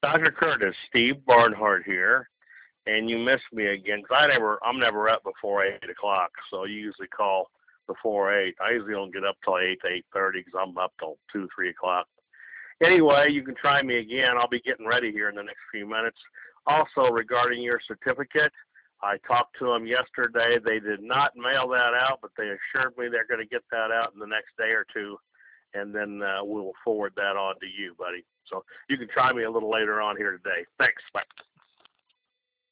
Dr. Curtis, Steve Barnhart here, and you missed me again 'cause I'm never up before 8 o'clock. So you usually call before 8. I usually don't get up till 8 to 8:30 because I'm up till 2, 3 o'clock. Anyway, you can try me again. I'll be getting ready here in the next few minutes. Also, regarding your certificate, I talked to them yesterday. They did not mail that out, but they assured me they're going to get that out in the next day or two, and then we will forward that on to you, buddy. So you can try me a little later on here today. Thanks. Bye.